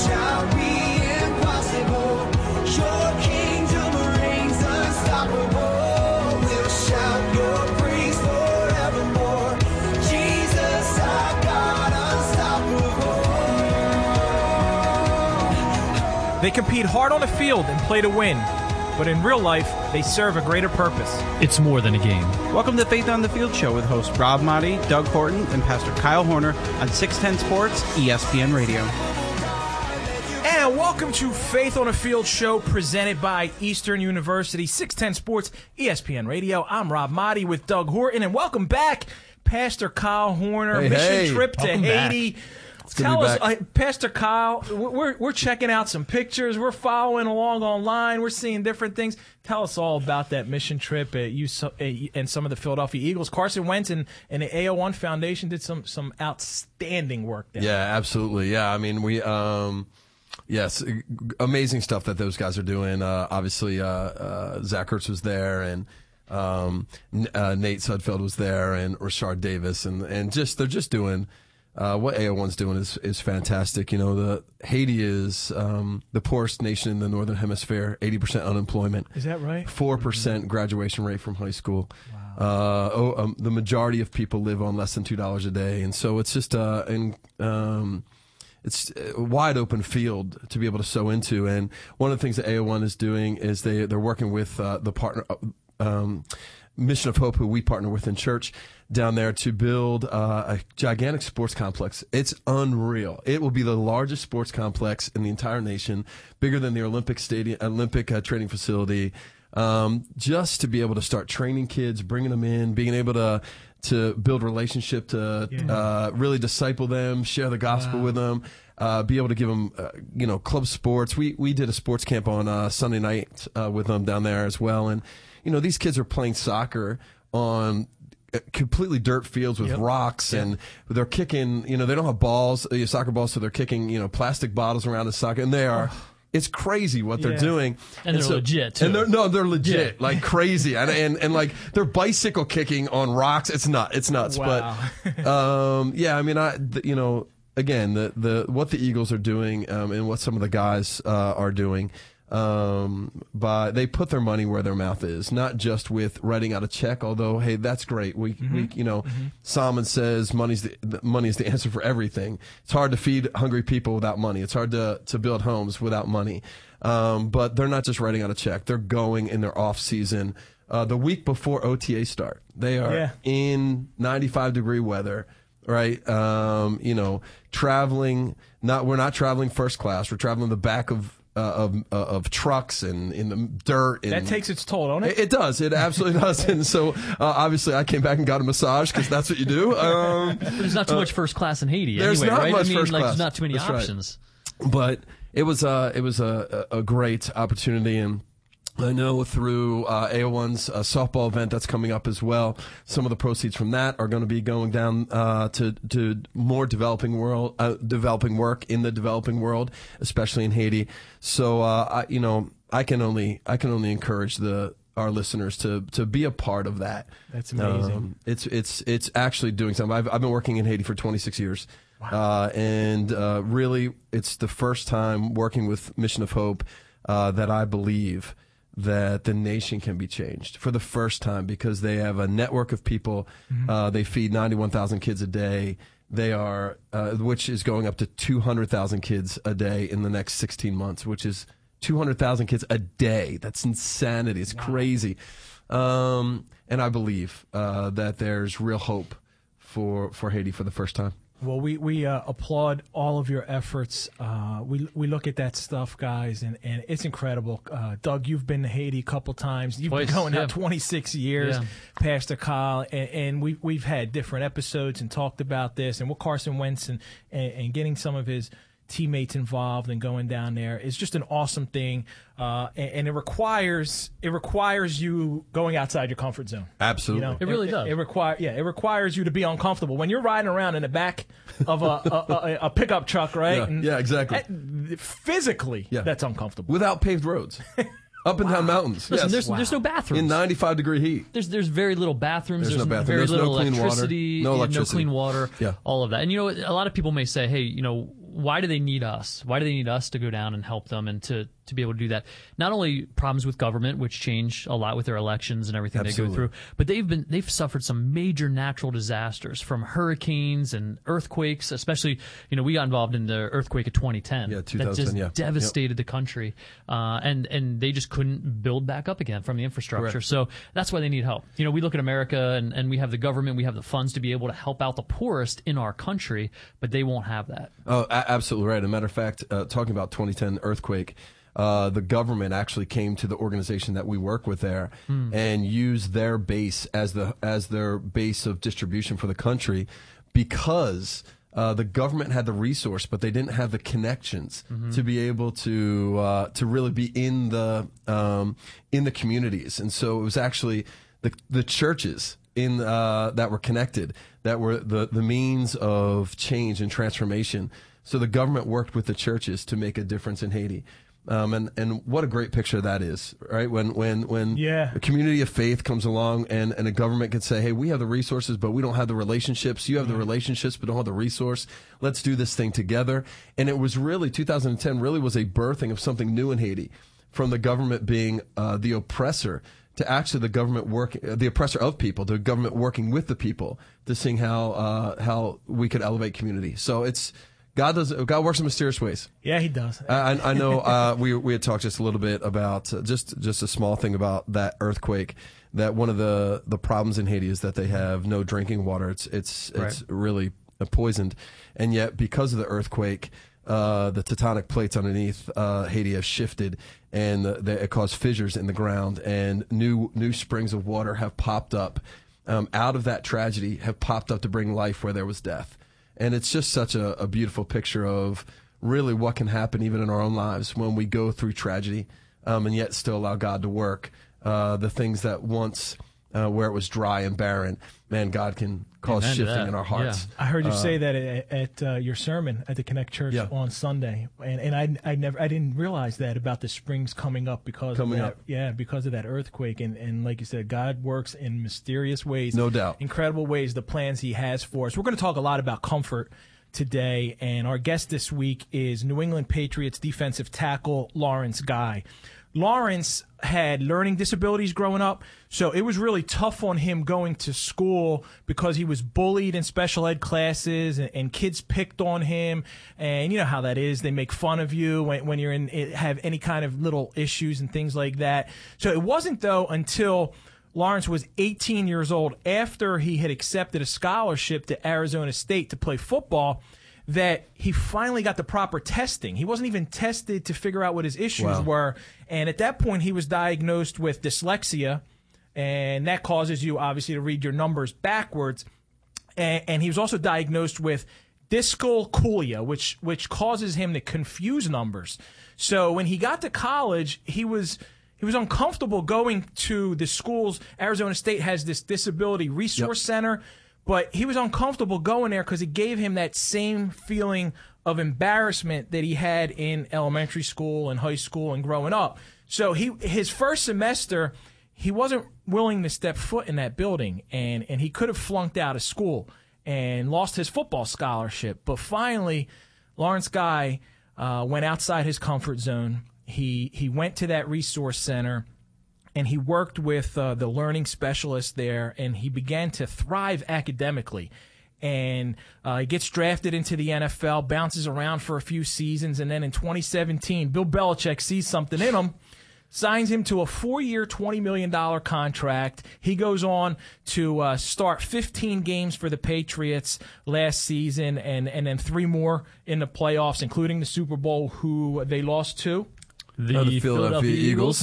shall be impossible. Your kingdom reigns unstoppable. We'll shout your praise forevermore. Jesus, our God, unstoppable. They compete hard on the field and play to win, but in real life, they serve a greater purpose. It's more than a game. Welcome to Faith on the Field show with hosts Rob Motti, Doug Horton, and Pastor Kyle Horner on 610 Sports, ESPN Radio. And welcome to Faith on the Field show presented by Eastern University, 610 Sports, ESPN Radio. I'm Rob Motti with Doug Horton, and welcome back, Pastor Kyle Horner. Mission trip to Haiti. Tell us, Pastor Kyle, we're checking out some pictures. We're following along online. We're seeing different things. Tell us all about that mission trip and some of the Philadelphia Eagles. Carson Wentz and the AO1 Foundation did some outstanding work there. Yeah, absolutely. Yeah, I mean, yes, amazing stuff that those guys are doing. Obviously, Zach Ertz was there, and Nate Sudfeld was there, and Rashard Davis, and they're just doing. What AO1's doing is fantastic. You know, Haiti is the poorest nation in the Northern Hemisphere, 80% unemployment. Is that right? 4% graduation rate from high school. Wow. The majority of people live on less than $2 a day. And so it's just it's a wide open field to be able to sow into. And one of the things that AO1 is doing is they're working with the partner Mission of Hope, who we partner with in church, down there to build a gigantic sports complex. It's unreal. It will be the largest sports complex in the entire nation, bigger than the Olympic training facility. Just to be able to start training kids, bringing them in, being able to build relationship, to really disciple them, share the gospel with them. Be able to give them, club sports. We did a sports camp on Sunday night with them down there as well, and these kids are playing soccer on completely dirt fields with rocks, and they're kicking. They don't have balls, soccer balls, so they're kicking plastic bottles around the soccer, and they are. It's crazy what they're doing, and they're legit too. And they're legit, like crazy, and like they're bicycle kicking on rocks. It's nuts. Wow. But again, what the Eagles are doing, and what some of the guys are doing. But they put their money where their mouth is, not just with writing out a check, although, hey, that's great. Solomon says money is the answer for everything. It's hard to feed hungry people without money. It's hard to build homes without money. But they're not just writing out a check. They're going in their off season. The week before OTA start, they are in 95-degree weather, right? Traveling, we're not traveling first class. We're traveling in the back of trucks and in the dirt. And that takes its toll, don't it? It does. It absolutely does. And so, obviously, I came back and got a massage because that's what you do. There's not too much first class in Haiti. There's anyway, not right? much first class. There's not too many options. Right. But it was a great opportunity, and I know through AO1's softball event that's coming up as well, some of the proceeds from that are going to be going down to more developing work in the developing world, especially in Haiti. So I can only encourage our listeners to be a part of that. That's amazing. It's actually doing something. I've been working in Haiti for 26 years. Wow. Really, it's the first time working with Mission of Hope that I believe that the nation can be changed for the first time, because they have a network of people. They feed 91,000 kids a day. They are, which is going up to 200,000 kids a day in the next 16 months, which is 200,000 kids a day. That's insanity. It's crazy. And I believe that there's real hope for Haiti for the first time. Well, we applaud all of your efforts. We look at that stuff, guys, and it's incredible. Doug, you've been to Haiti a couple times. You've been going out 26 years, Pastor Kyle, and we've had different episodes and talked about this, and with Carson Wentz and getting some of his teammates involved and going down there is just an awesome thing, and it requires you going outside your comfort zone. Absolutely, it really does. It requires you to be uncomfortable when you're riding around in the back of a pickup truck, right? Yeah, exactly. Physically, that's uncomfortable without paved roads. Up and down mountains. Listen, there's no bathrooms. In 95-degree heat. There's very little bathrooms. There's no bathroom. Very little no clean electricity. Water. No electricity. No clean water. Yeah. All of that. And a lot of people may say, hey, why do they need us? Why do they need us to go down and help them and to be able to do that? Not only problems with government, which change a lot with their elections and everything they go through, but they've suffered some major natural disasters, from hurricanes and earthquakes. Especially, we got involved in the earthquake of 2010. Yeah, 2010. That just Yeah, devastated the country, and they just couldn't build back up again from the infrastructure. Correct. So that's why they need help. We look at America and we have the government, we have the funds to be able to help out the poorest in our country, but they won't have that. Oh, absolutely right. As a matter of fact, talking about 2010 earthquake, the government actually came to the organization that we work with there and used their base as their base of distribution for the country, because the government had the resource, but they didn't have the connections to be able to really be in the communities. And so it was actually the churches that were connected, that were the means of change and transformation. So the government worked with the churches to make a difference in Haiti. And what a great picture that is, right? When a community of faith comes along and a government can say, hey, we have the resources, but we don't have the relationships. You have the relationships, but don't have the resource. Let's do this thing together. And it was really, 2010 really was a birthing of something new in Haiti, from the government being the oppressor to actually the oppressor of people, the government working with the people to seeing how we could elevate community. So God works in mysterious ways. Yeah, he does. I know we had talked just a little bit about just a small thing about that earthquake, that one of the problems in Haiti is that they have no drinking water. It's really poisoned. And yet, because of the earthquake, the tectonic plates underneath Haiti have shifted, and it caused fissures in the ground, and new springs of water have popped up out of that tragedy, have popped up to bring life where there was death. And it's just such a beautiful picture of really what can happen even in our own lives when we go through tragedy, and yet still allow God to work. The things that once, where it was dry and barren, man, God can cause shifting in our hearts. I heard you say that at your sermon at the Connect Church on Sunday, and I didn't realize that about the springs coming up because of that earthquake, and like you said, God works in mysterious ways, no doubt, incredible ways, the plans He has for us. We're going to talk a lot about comfort today, and our guest this week is New England Patriots defensive tackle Lawrence Guy. Lawrence had learning disabilities growing up, so it was really tough on him going to school because he was bullied in special ed classes, and kids picked on him. And you know how that is. They make fun of you when you're have any kind of little issues and things like that. So it wasn't, though, until Lawrence was 18 years old, after he had accepted a scholarship to Arizona State to play football, that he finally got the proper testing. He wasn't even tested to figure out what his issues were. And at that point, he was diagnosed with dyslexia, and that causes you, obviously, to read your numbers backwards. And he was also diagnosed with dyscalculia, which causes him to confuse numbers. So when he got to college, he was uncomfortable going to the schools. Arizona State has this disability resource center, but he was uncomfortable going there because it gave him that same feeling of embarrassment that he had in elementary school and high school and growing up. So his first semester, he wasn't willing to step foot in that building, and he could have flunked out of school and lost his football scholarship. But finally, Lawrence Guy went outside his comfort zone. He went to that resource center, and he worked with the learning specialist there, and he began to thrive academically. And he gets drafted into the NFL, bounces around for a few seasons, and then in 2017, Bill Belichick sees something in him, signs him to a 4-year, $20 million contract. He goes on to start 15 games for the Patriots last season, and then 3 more in the playoffs, including the Super Bowl, who they lost to. The Philadelphia Eagles.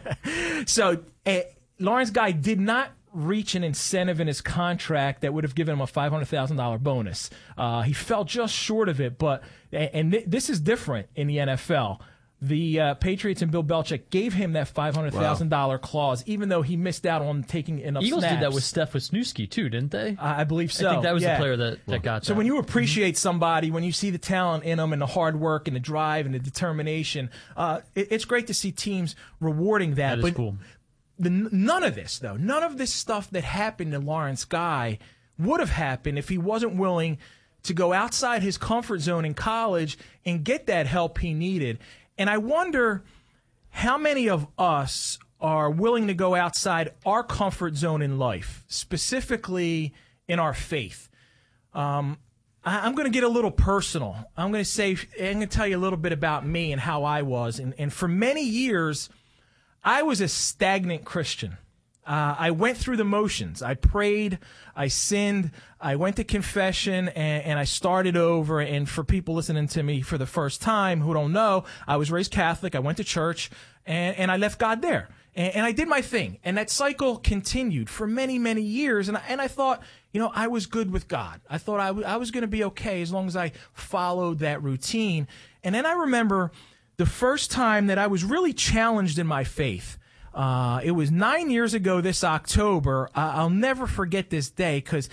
So Lawrence Guy did not reach an incentive in his contract that would have given him a $500,000 bonus. He fell just short of it, this is different in the NFL. The Patriots and Bill Belichick gave him that $500,000 clause, even though he missed out on taking enough Eagles snaps. did that with Steph Wisniewski, too, didn't they? I believe so. I think that was the player that got that. So when you appreciate somebody, when you see the talent in them and the hard work and the drive and the determination, it's great to see teams rewarding that. That is cool. None of this stuff that happened to Lawrence Guy would have happened if he wasn't willing to go outside his comfort zone in college and get that help he needed. And I wonder how many of us are willing to go outside our comfort zone in life, specifically in our faith. I'm going to get a little personal. I'm going to tell you a little bit about me and how I was. And for many years, I was a stagnant Christian. I went through the motions. I prayed, I sinned, I went to confession, and I started over. And for people listening to me for the first time who don't know, I was raised Catholic. I went to church, and I left God there. And I did my thing. And that cycle continued for many, many years. And I thought, I was good with God. I thought I was going to be okay as long as I followed that routine. And then I remember the first time that I was really challenged in my faith. It was 9 years ago this October. I'll never forget this day because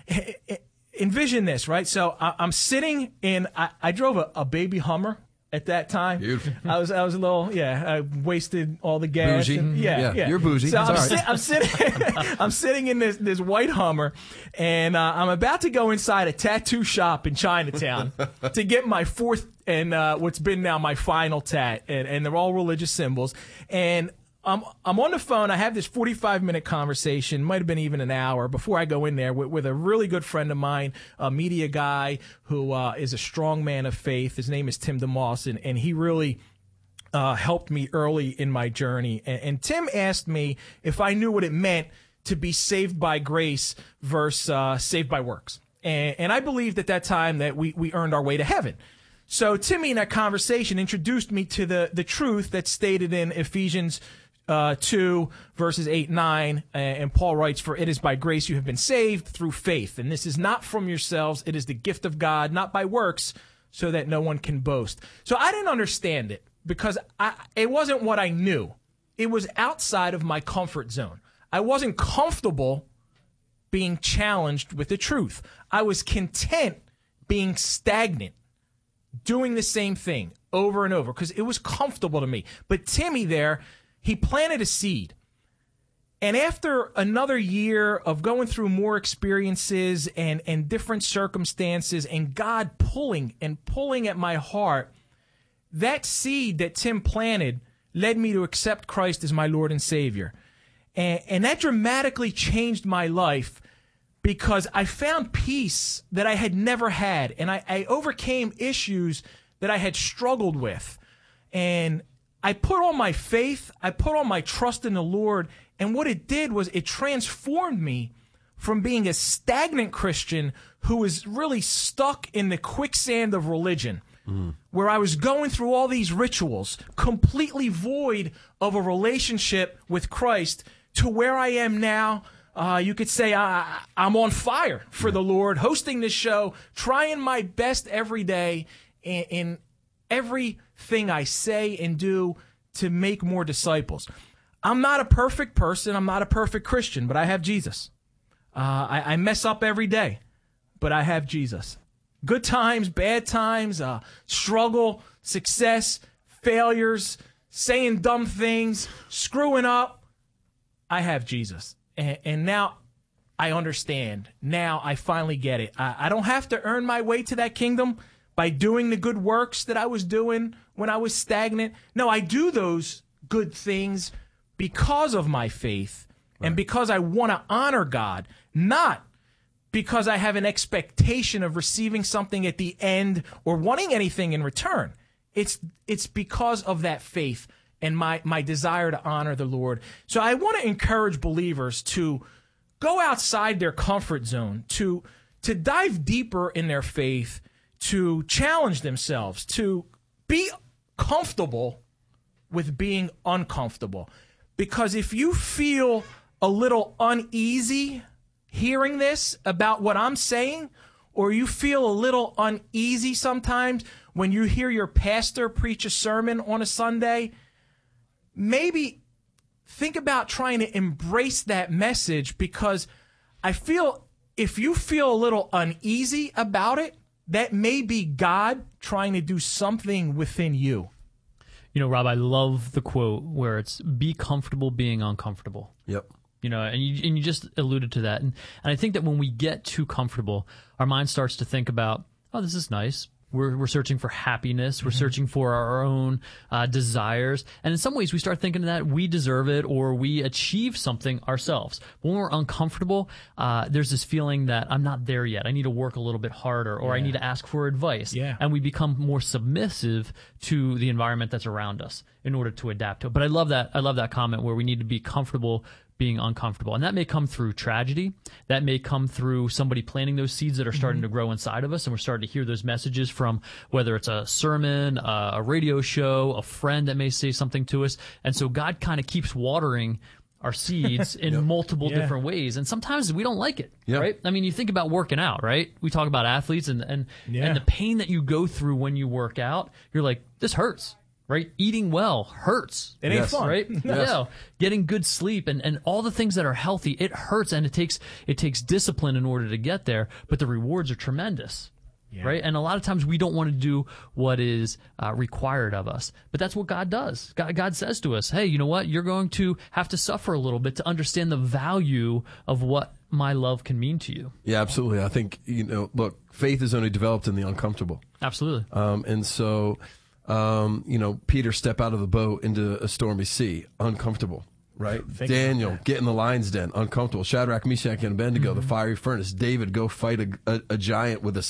envision this, right? So I'm sitting in, I drove a baby Hummer at that time. Beautiful. I was a little, I wasted all the gas. Bougie. And, yeah. You're bougie. So That's I'm sitting in this white Hummer, and I'm about to go inside a tattoo shop in Chinatown to get my fourth and what's been now my final tat, and they're all religious symbols. And I'm on the phone. I have this 45-minute conversation, might have been even an hour, before I go in there with a really good friend of mine, a media guy who is a strong man of faith. His name is Tim DeMoss, and he really helped me early in my journey. And Tim asked me if I knew what it meant to be saved by grace versus saved by works. And I believed at that time that we earned our way to heaven. So Timmy, in that conversation, introduced me to the truth that's stated in Ephesians 2 verses 8, 9, and Paul writes, "For it is by grace you have been saved through faith, and this is not from yourselves, it is the gift of God, not by works, so that no one can boast." So I didn't understand it because it wasn't what I knew. It was outside of my comfort zone. I wasn't comfortable being challenged with the truth. I was content being stagnant, doing the same thing over and over because it was comfortable to me. But Timmy there, he planted a seed. And after another year of going through more experiences and different circumstances and God pulling at my heart, that seed that Tim planted led me to accept Christ as my Lord and Savior. And that dramatically changed my life because I found peace that I had never had. And I overcame issues that I had struggled with. And I put all my faith, I put all my trust in the Lord, and what it did was it transformed me from being a stagnant Christian who was really stuck in the quicksand of religion, where I was going through all these rituals, completely void of a relationship with Christ, to where I am now. You could say I'm on fire for the Lord, hosting this show, trying my best every day in everything I say and do to make more disciples. I'm not a perfect person. I'm not a perfect Christian, but I have Jesus. I mess up every day, but I have Jesus. Good times, bad times, struggle, success, failures, saying dumb things, screwing up. I have Jesus. And now I understand. Now I finally get it. I don't have to earn my way to that kingdom by doing the good works that I was doing when I was stagnant. No, I do those good things because of my faith and because I want to honor God, not because I have an expectation of receiving something at the end or wanting anything in return. It's because of that faith and my desire to honor the Lord. So I want to encourage believers to go outside their comfort zone, to dive deeper in their faith, to challenge themselves, to be comfortable with being uncomfortable. Because if you feel a little uneasy hearing this about what I'm saying, or you feel a little uneasy sometimes when you hear your pastor preach a sermon on a Sunday, maybe think about trying to embrace that message, because I feel if you feel a little uneasy about it, that may be God trying to do something within you. You know, Rob, I love the quote where it's be comfortable being uncomfortable. Yep. You know, and you just alluded to that. And I think that when we get too comfortable, our mind starts to think about, oh, this is nice. We're searching for happiness. We're searching for our own desires. And in some ways, we start thinking that we deserve it or we achieve something ourselves. When we're uncomfortable, there's this feeling that I'm not there yet. I need to work a little bit harder, or I need to ask for advice. Yeah. And we become more submissive to the environment that's around us in order to adapt to it. But I love that comment where we need to be comfortable being uncomfortable. And that may come through tragedy. That may come through somebody planting those seeds that are starting to grow inside of us. And we're starting to hear those messages from whether it's a sermon, a radio show, a friend that may say something to us. And so God kind of keeps watering our seeds in multiple different ways. And sometimes we don't like it, right? I mean, you think about working out, right? We talk about athletes and the pain that you go through when you work out. You're like, this hurts. Right? Eating well hurts. It ain't fun. Right? Yeah. Getting good sleep and all the things that are healthy, it hurts, and it takes discipline in order to get there, but the rewards are tremendous. Yeah. Right? And a lot of times we don't want to do what is required of us. But that's what God does. God says to us, hey, you know what? You're going to have to suffer a little bit to understand the value of what my love can mean to you. Yeah, absolutely. I think, look, faith is only developed in the uncomfortable. Absolutely. And so... Peter step out of the boat into a stormy sea, uncomfortable, right? Daniel get in the lion's den, uncomfortable. Shadrach, Meshach, and Abednego, the fiery furnace. David go fight a giant with a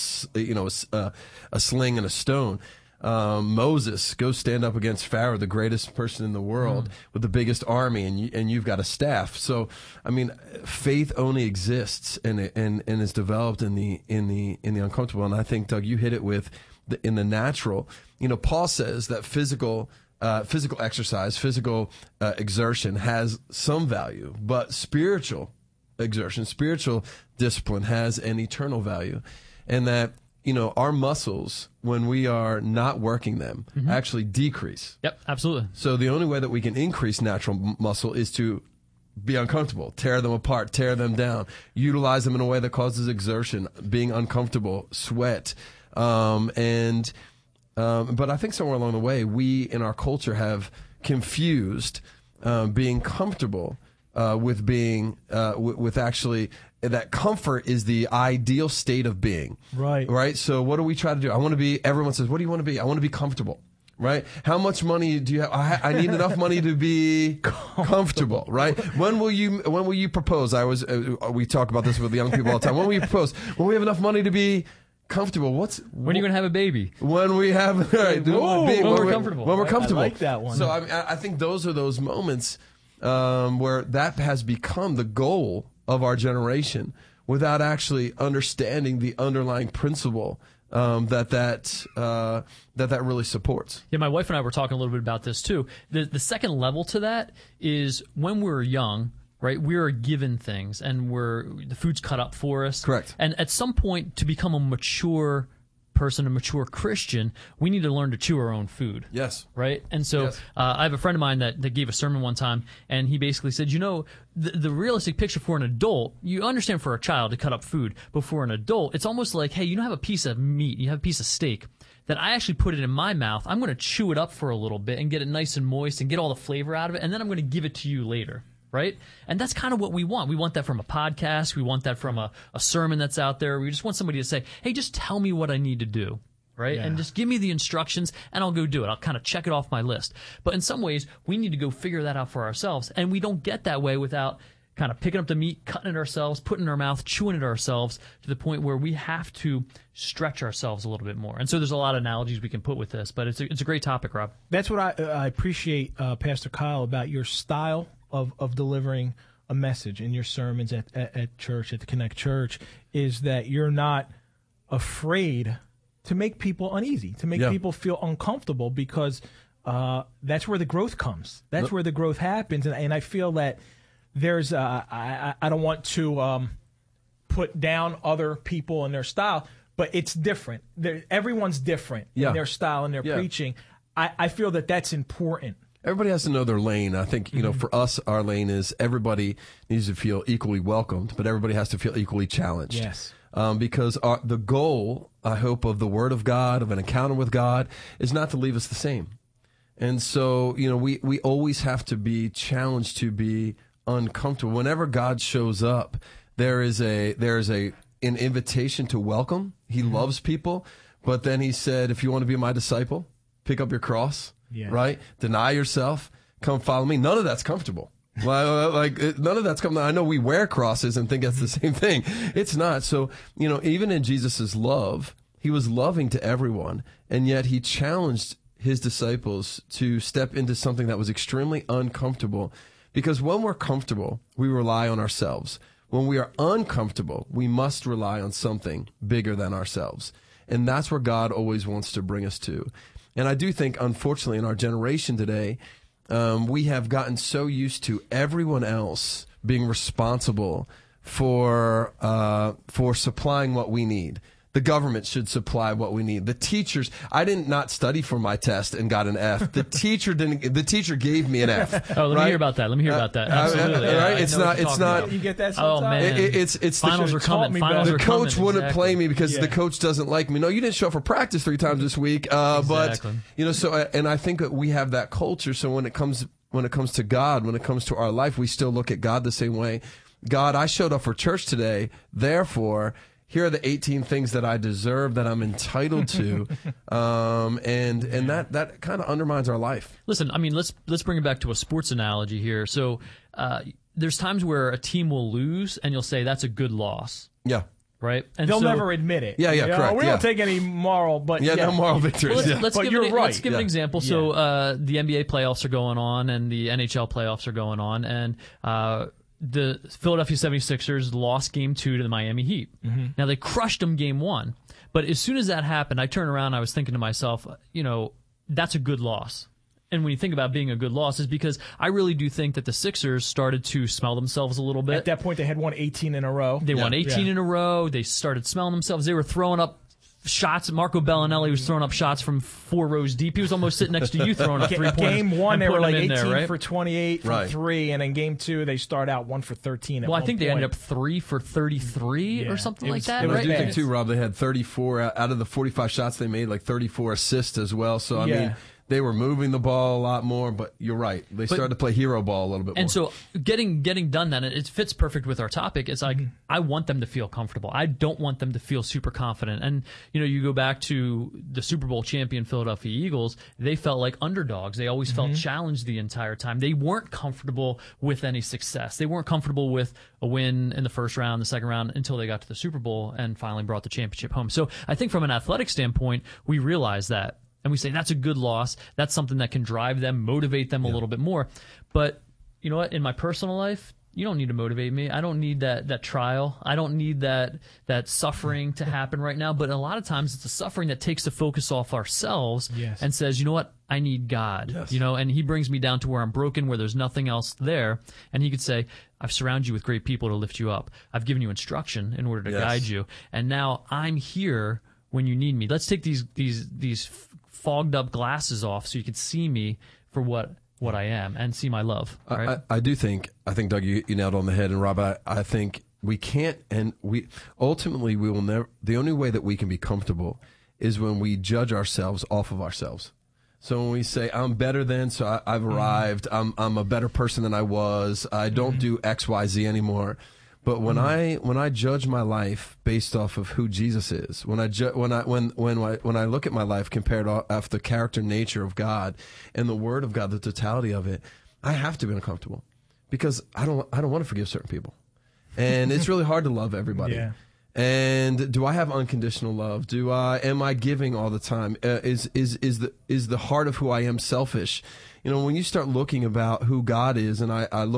sling and a stone. Moses go stand up against Pharaoh, the greatest person in the world, with the biggest army, and you've got a staff. So, I mean, faith only exists and is developed in the uncomfortable. And I think, Doug, you hit it with in the natural. Paul says that physical exercise, physical exertion has some value, but spiritual exertion, spiritual discipline has an eternal value, and that our muscles, when we are not working them, actually decrease. Yep, absolutely. So the only way that we can increase natural muscle is to be uncomfortable, tear them apart, tear them down, utilize them in a way that causes exertion, being uncomfortable, sweat, but I think somewhere along the way, we in our culture have confused being comfortable with being with actually that comfort is the ideal state of being. Right. So what do we try to do? Everyone says, what do you want to be? I want to be comfortable. Right? How much money do you have? I need enough money to be comfortable. Right? When will you propose? We talk about this with the young people all the time. When will you propose? When we have enough money to be comfortable. When are you going to have a baby? When we have when we're comfortable. When we're comfortable. I like that one. So I think those are those moments where that has become the goal of our generation, without actually understanding the underlying principle that really supports. Yeah, my wife and I were talking a little bit about this too. The second level to that is when we're young. Right, we are given things, and the food's cut up for us. Correct. And at some point, to become a mature person, a mature Christian, we need to learn to chew our own food. Yes. Right. And so I have a friend of mine that gave a sermon one time, and he basically said, the realistic picture for an adult, you understand for a child to cut up food, but for an adult, it's almost like, hey, have a piece of meat, you have a piece of steak. That I actually put it in my mouth. I'm going to chew it up for a little bit and get it nice and moist and get all the flavor out of it, and then I'm going to give it to you later. Right? And that's kind of what we want. We want that from a podcast. We want that from a sermon that's out there. We just want somebody to say, hey, just tell me what I need to do. Right? Yeah. And just give me the instructions and I'll go do it. I'll kind of check it off my list. But in some ways, we need to go figure that out for ourselves. And we don't get that way without kind of picking up the meat, cutting it ourselves, putting it in our mouth, chewing it ourselves to the point where we have to stretch ourselves a little bit more. And so there's a lot of analogies we can put with this, but it's a great topic, Rob. That's what I appreciate, Pastor Kyle, about your style of delivering a message in your sermons at church, at the Connect Church, is that you're not afraid to make people uneasy, to make people feel uncomfortable, because that's where the growth comes. That's where the growth happens. And I feel that there's I don't want to put down other people and their style, but it's different. Everyone's different in their style and their preaching. I feel that that's important. Everybody has to know their lane. I think, for us, our lane is everybody needs to feel equally welcomed, but everybody has to feel equally challenged. Yes. Because the goal, I hope, of the Word of God, of an encounter with God, is not to leave us the same. And so, we always have to be challenged to be uncomfortable. Whenever God shows up, there is an invitation to welcome. He loves people, but then he said, if you want to be my disciple, pick up your cross, right? Deny yourself, come follow me. None of that's comfortable. None of that's comfortable. I know we wear crosses and think that's the same thing. It's not. So, even in Jesus's love, he was loving to everyone, and yet he challenged his disciples to step into something that was extremely uncomfortable, because when we're comfortable, we rely on ourselves. When we are uncomfortable, we must rely on something bigger than ourselves. And that's where God always wants to bring us to. And I do think, unfortunately, in our generation today, we have gotten so used to everyone else being responsible for supplying what we need. The government should supply what we need. The teachers, I did not study for my test and got an F. The teacher didn't. The teacher gave me an F. Oh, let me hear about that. Absolutely. Right? It's not. You get that sometimes? Oh man. It's finals the, are coming. The coach wouldn't exactly. play me because the coach doesn't like me. No, you didn't show up for practice 3 times this week. Exactly. But so and I think that we have that culture. So when it comes to God, when it comes to our life, we still look at God the same way. God, I showed up for church today. Therefore, here are the 18 things that I deserve, that I'm entitled to, and that kind of undermines our life. Listen, I mean, let's bring it back to a sports analogy here. So there's times where a team will lose, and you'll say that's a good loss. Yeah. Right? And They'll never admit it. Yeah, correct. We don't take any moral, but no moral victories. Well, let's give an example. Yeah. So the NBA playoffs are going on, and the NHL playoffs are going on, and the Philadelphia 76ers lost Game 2 to the Miami Heat. Mm-hmm. Now, they crushed them Game 1. But as soon as that happened, I turned around and I was thinking to myself, that's a good loss. And when you think about being a good loss, is because I really do think that the Sixers started to smell themselves a little bit. At that point, they had won 18 in a row. They won 18 in a row. They started smelling themselves. They were throwing up shots. Marco Bellinelli was throwing up shots from 4 rows deep. He was almost sitting next to you throwing up 3-pointers. Game 1, they were like 18 there, right? for 28 from 3, and in Game 2, they start out 1 for 13. Well, I think they ended up 3 for 33 or something like that. I right? do think too, Rob, they had 34 out of the 45 shots they made, like 34 assists as well. So I mean, they were moving the ball a lot more, but you're right. They started to play hero ball a little bit more. And so getting done then, it fits perfect with our topic. It's like, I want them to feel comfortable. I don't want them to feel super confident. And, you go back to the Super Bowl champion Philadelphia Eagles, they felt like underdogs. They always felt challenged the entire time. They weren't comfortable with any success. They weren't comfortable with a win in the first round, the second round, until they got to the Super Bowl and finally brought the championship home. So I think from an athletic standpoint, we realize that. And we say that's a good loss. That's something that can drive them, motivate them a little bit more. But you know what? In my personal life, you don't need to motivate me. I don't need that trial. I don't need that suffering to happen right now. But a lot of times it's the suffering that takes the focus off ourselves and says, you know what? I need God. Yes. And he brings me down to where I'm broken, where there's nothing else there. And he could say, I've surrounded you with great people to lift you up. I've given you instruction in order to guide you. And now I'm here when you need me. Let's take these fogged up glasses off so you can see me for what I am and see my love. Right? I think, Doug, you nailed it on the head. And Rob, I think we can't, and we ultimately we will never, the only way that we can be comfortable is when we judge ourselves off of ourselves. So when we say, I'm better than, so I've arrived, I'm a better person than I was, I don't do X, Y, Z anymore. But when I judge my life based off of who Jesus is, when I look at my life compared off the character and nature of God and the Word of God, the totality of it, I have to be uncomfortable because I don't want to forgive certain people, and it's really hard to love everybody. Yeah. And do I have unconditional love? Am I giving all the time? Is the heart of who I am selfish? When you start looking about who God is, and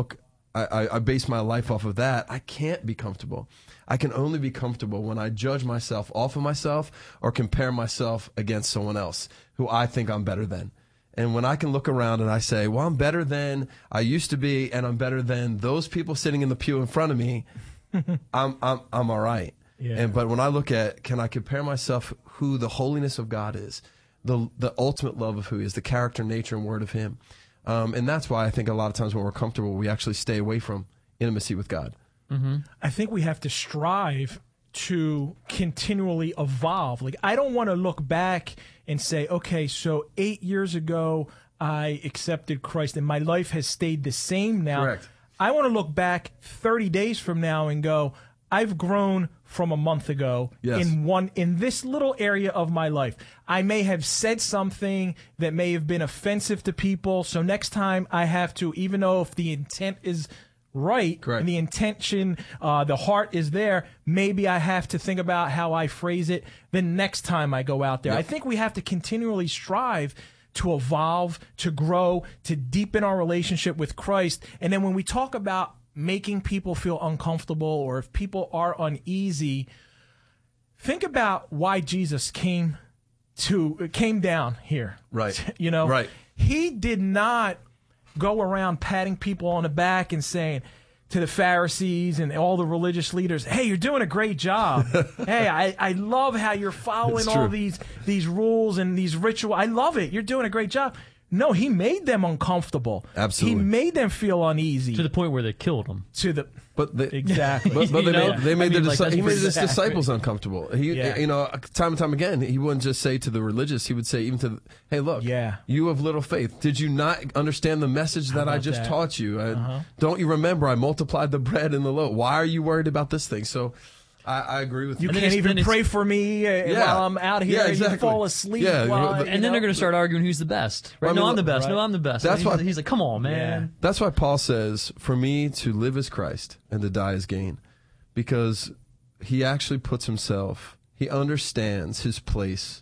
I base my life off of that, I can't be comfortable. I can only be comfortable when I judge myself off of myself or compare myself against someone else who I think I'm better than. And when I can look around and I say, well, I'm better than I used to be, and I'm better than those people sitting in the pew in front of me, I'm all right. Yeah. But when I look at, can I compare myself who the holiness of God is, the ultimate love of who he is, the character, nature, and word of him. And that's why I think a lot of times when we're comfortable, we actually stay away from intimacy with God. Mm-hmm. I think we have to strive to continually evolve. Like, I don't want to look back and say, okay, so 8 years ago, I accepted Christ and my life has stayed the same now. Correct. I want to look back 30 days from now and go, I've grown from a month ago in this little area of my life. I may have said something that may have been offensive to people. So next time I have to, even though if the intent is right, Correct. and the intention, the heart is there, maybe I have to think about how I phrase it the next time I go out there. Yep. I think we have to continually strive to evolve, to grow, to deepen our relationship with Christ. And then when we talk about making people feel uncomfortable, or if people are uneasy, think about why Jesus came down here. Right. You know, Right. He did not go around patting people on the back and saying to the Pharisees and all the religious leaders, hey, you're doing a great job. Hey, I love how you're following all these rules and these rituals. I love it. You're doing a great job. No, he made them uncomfortable. Absolutely. He made them feel uneasy. To the point where they killed him. Exactly. But they made he made his exactly. disciples uncomfortable. You know, time and time again, he wouldn't just say to the religious, he would say even to, hey, look, you have little faith. Did you not understand the message that I just taught you? Don't you remember I multiplied the bread and the loaf? Why are you worried about this thing? So I agree with you. You can't even pray for me while I'm out here. Yeah, exactly. You fall asleep. And then they're going to start arguing who's the best. Right? Well, I'm the best. Right. No, I'm the best. That's why he's like, come on, man. Yeah. That's why Paul says, for me to live is Christ and to die is gain. Because he actually puts himself, he understands his place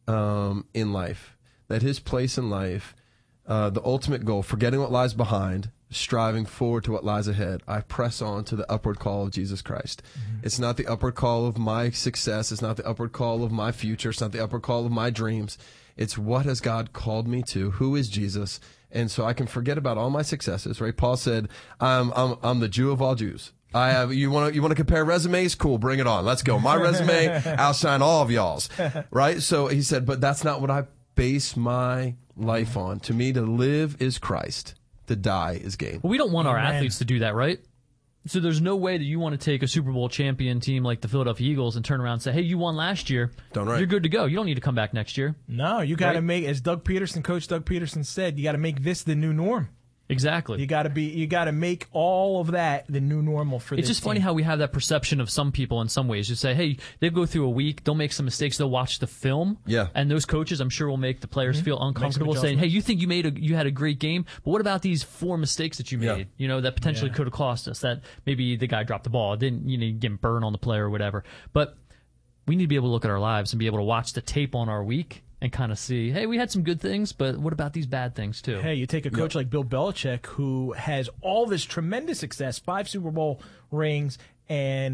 in life. That his place in life, the ultimate goal, forgetting what lies behind, striving forward to what lies ahead. I press on to the upward call of Jesus Christ. Mm-hmm. It's not the upward call of my success. It's not the upward call of my future. It's not the upward call of my dreams. It's what has God called me to? Who is Jesus? And so I can forget about all my successes, right? Paul said, I'm the Jew of all Jews. I have, you want to compare resumes? Cool. Bring it on. Let's go. My resume outshine all of y'all's, right? So he said, but that's not what I base my life on. To me, to live is Christ. To die is gain. Well, we don't want our athletes to do that, right? So there's no way that you want to take a Super Bowl champion team like the Philadelphia Eagles and turn around and say, hey, you won last year. You're good to go. You don't need to come back next year. No, you got to make, as Coach Doug Peterson said, you got to make this the new norm. Exactly. You got to make all of that the new normal for this It's just funny how we have that perception of some people in some ways. You say, hey, they go through a week, they'll make some mistakes, they'll watch the film. Yeah. And those coaches, I'm sure, will make the players feel uncomfortable saying, hey, you think you had a great game, but what about these 4 mistakes that you made? You know, that potentially could have cost us. That maybe the guy dropped the ball, didn't get burned on the play or whatever. But we need to be able to look at our lives and be able to watch the tape on our week and kind of see, hey, we had some good things, but what about these bad things too? Hey, you take a coach like Bill Belichick, who has all this tremendous success, 5 Super Bowl rings, and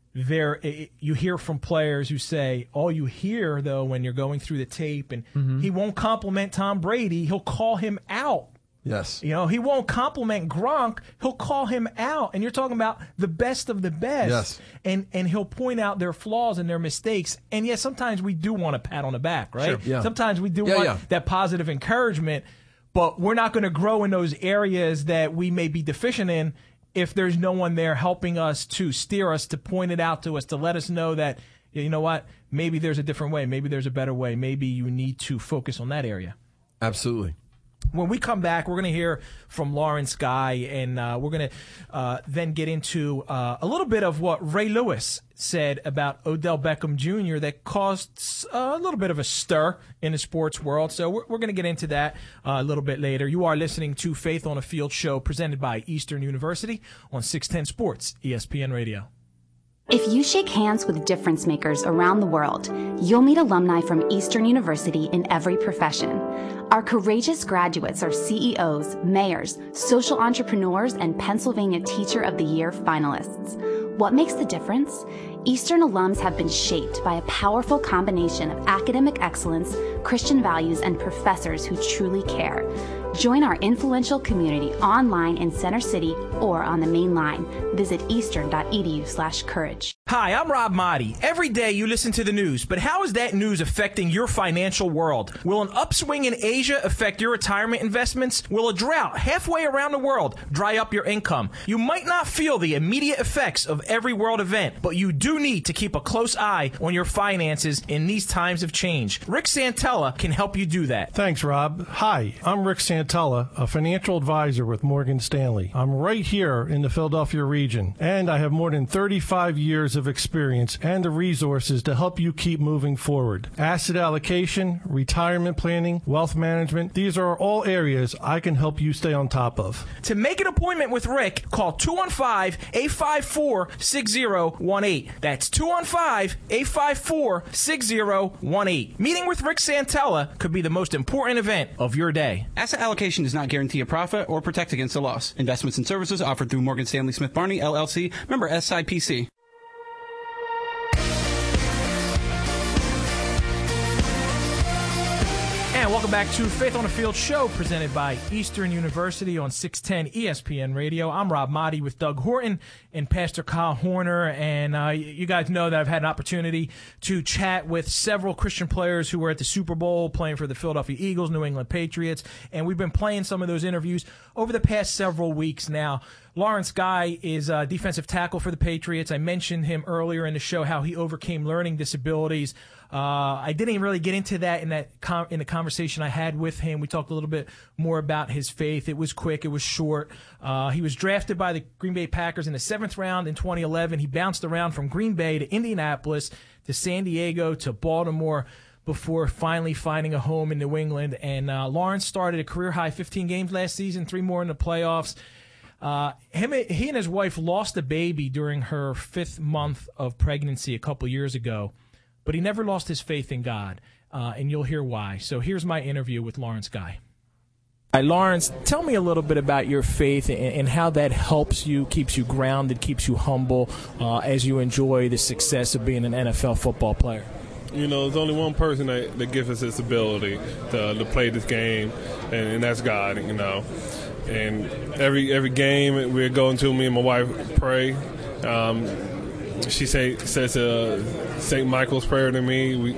you hear from players who say, all you hear, though, when you're going through the tape, and he won't compliment Tom Brady, he'll call him out. Yes. You know, he won't compliment Gronk. He'll call him out. And you're talking about the best of the best. Yes. And he'll point out their flaws and their mistakes. And yes, sometimes we do want a pat on the back, right? Sure. Yeah. Sometimes we do want that positive encouragement, but we're not going to grow in those areas that we may be deficient in if there's no one there helping us to steer us, to point it out to us, to let us know that, you know what, maybe there's a different way. Maybe there's a better way. Maybe you need to focus on that area. Absolutely. When we come back, we're going to hear from Lawrence Guy, and we're going to then get into a little bit of what Ray Lewis said about Odell Beckham Jr. that caused a little bit of a stir in the sports world. So we're going to get into that a little bit later. You are listening to Faith on a Field show presented by Eastern University on 610 Sports, ESPN Radio. If you shake hands with difference makers around the world, you'll meet alumni from Eastern University in every profession. Our courageous graduates are CEOs, mayors, social entrepreneurs, and Pennsylvania Teacher of the Year finalists. What makes the difference? Eastern alums have been shaped by a powerful combination of academic excellence, Christian values, and professors who truly care. Join our influential community online in Center City or on the main line. Visit eastern.edu/courage. Hi, I'm Rob Motti. Every day you listen to the news, but how is that news affecting your financial world? Will an upswing in Asia affect your retirement investments? Will a drought halfway around the world dry up your income? You might not feel the immediate effects of every world event, but you do need to keep a close eye on your finances in these times of change. Rick Santella can help you do that. Thanks, Rob. Hi, I'm Rick Santella, a financial advisor with Morgan Stanley. I'm right here in the Philadelphia region, and I have more than 35 years of experience and the resources to help you keep moving forward. Asset allocation, retirement planning, wealth management, these are all areas I can help you stay on top of. To make an appointment with Rick, call 215-854-6018. That's 215-854-6018. Meeting with Rick Santella could be the most important event of your day. Asset allocation does not guarantee a profit or protect against a loss. Investments and services offered through Morgan Stanley Smith Barney, LLC, member SIPC. And welcome back to Faith on the Field show presented by Eastern University on 610 ESPN Radio. I'm Rob Motti with Doug Horton and Pastor Kyle Horner. And you guys know that I've had an opportunity to chat with several Christian players who were at the Super Bowl playing for the Philadelphia Eagles, New England Patriots. And we've been playing some of those interviews over the past several weeks now. Lawrence Guy is a defensive tackle for the Patriots. I mentioned him earlier in the show, how he overcame learning disabilities. I didn't really get into that in the conversation I had with him. We talked a little bit more about his faith. It was quick. It was short. He was drafted by the Green Bay Packers in the 7th round in 2011. He bounced around from Green Bay to Indianapolis to San Diego to Baltimore before finally finding a home in New England. And Lawrence started a career-high 15 games last season, 3 more in the playoffs. He and his wife lost a baby during her 5th month of pregnancy a couple years ago, but he never lost his faith in God, and you'll hear why. So here's my interview with Lawrence Guy. Hi, Lawrence, tell me a little bit about your faith and how that helps you, keeps you grounded, keeps you humble as you enjoy the success of being an NFL football player. You know, there's only one person that gives us this ability to play this game, and that's God, you know. And every game we're going to, me and my wife pray. She says St. Michael's prayer to me. We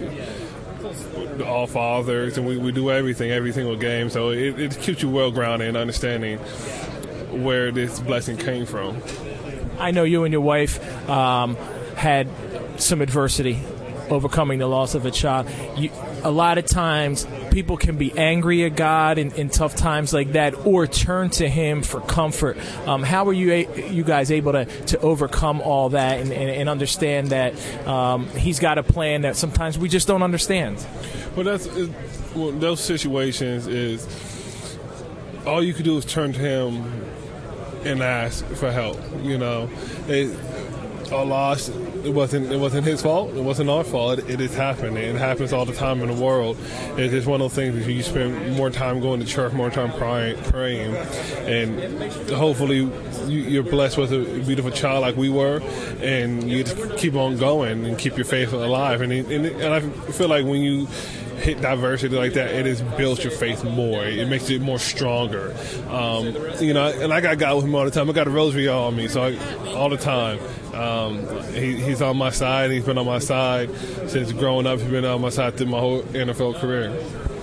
all fathers, and we do every single game. So it keeps you well grounded and understanding where this blessing came from. I know you and your wife had some adversity overcoming the loss of a child. A lot of times people can be angry at God in tough times like that, or turn to Him for comfort. How were you guys able to overcome all that and understand that He's got a plan that sometimes we just don't understand? Well, those situations is all you could do is turn to Him and ask for help. You know, our loss, it wasn't his fault. It wasn't our fault. It is happening. It happens all the time in the world. It's just one of those things that you spend more time going to church, more time praying, and hopefully you're blessed with a beautiful child like we were, and you just keep on going and keep your faith alive. And I feel like when you hit diversity like that, it has built your faith more. It makes it more stronger. You know, and I got God with me all the time. I got a rosary on me, so all the time. He's on my side. He's been on my side since growing up. He's been on my side through my whole NFL career.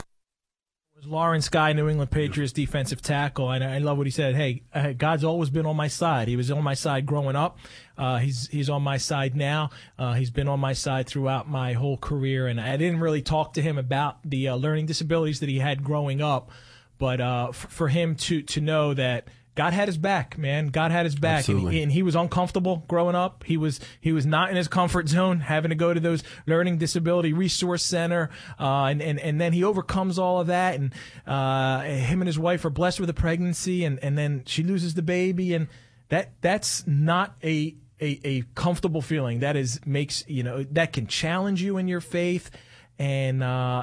Lawrence Guy, New England Patriots defensive tackle, and I love what he said. Hey, God's always been on my side. He was on my side growing up. He's on my side now. He's been on my side throughout my whole career, and I didn't really talk to him about the learning disabilities that he had growing up, but for him to know that God had his back, man. God had his back, and he was uncomfortable growing up. He was not in his comfort zone, having to go to those learning disability resource center, and then he overcomes all of that. And him and his wife are blessed with a pregnancy, and then she loses the baby, and that's not a comfortable feeling. That can challenge you in your faith. And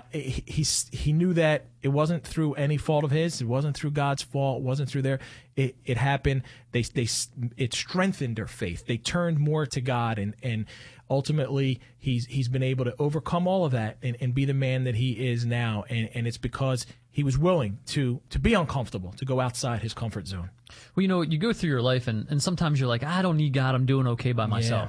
he knew that it wasn't through any fault of his. It wasn't through God's fault. It wasn't through their. It happened. It strengthened their faith. They turned more to God, and ultimately he's been able to overcome all of that and be the man that he is now. And it's because he was willing to be uncomfortable, to go outside his comfort zone. Well, you go through your life, and sometimes you're like, I don't need God. I'm doing okay by myself.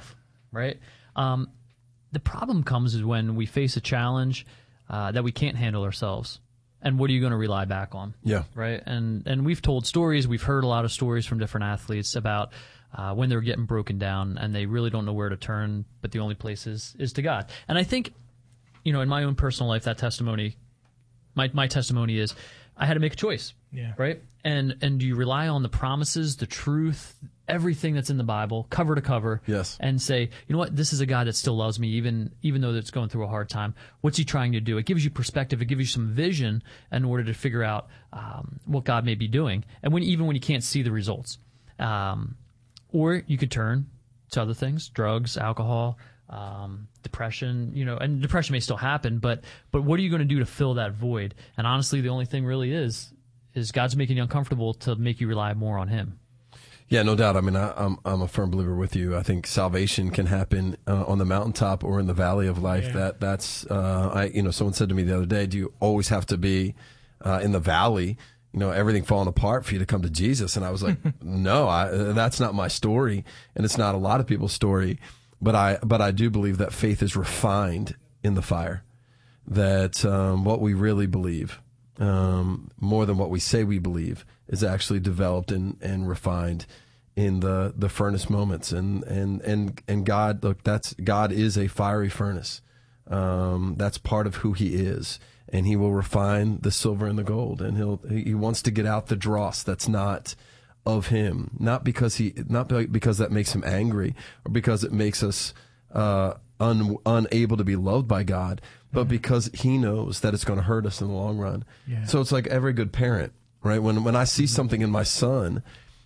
right? The problem comes is when we face a challenge that we can't handle ourselves. And what are you going to rely back on? Yeah. Right? And we've told stories, we've heard a lot of stories from different athletes about when they're getting broken down and they really don't know where to turn, but the only place is to God. And I think, in my own personal life, that testimony, my testimony is I had to make a choice. Yeah. Right? And do you rely on the promises, the truth, everything that's in the Bible, cover to cover, Yes. and say, you know what, this is a God that still loves me, even though it's going through a hard time. What's he trying to do? It gives you perspective. It gives you some vision in order to figure out what God may be doing, and even when you can't see the results. Or you could turn to other things, drugs, alcohol, depression, and depression may still happen, but what are you going to do to fill that void? And honestly, the only thing really is God's making you uncomfortable to make you rely more on him. Yeah, no doubt. I mean, I'm a firm believer with you. I think salvation can happen on the mountaintop or in the valley of life. Yeah. That's someone said to me the other day, do you always have to be in the valley, everything falling apart for you to come to Jesus? And I was like, no, that's not my story, and it's not a lot of people's story. But I do believe that faith is refined in the fire. That what we really believe, more than what we say we believe, is actually developed and refined in the furnace moments. And God, look, God is a fiery furnace. That's part of who he is. And he will refine the silver and the gold. And he wants to get out the dross that's not of him, not because that makes him angry or because it makes us unable to be loved by God, but because he knows that it's going to hurt us in the long run. Yeah. So it's like every good parent, right? When I see something in my son,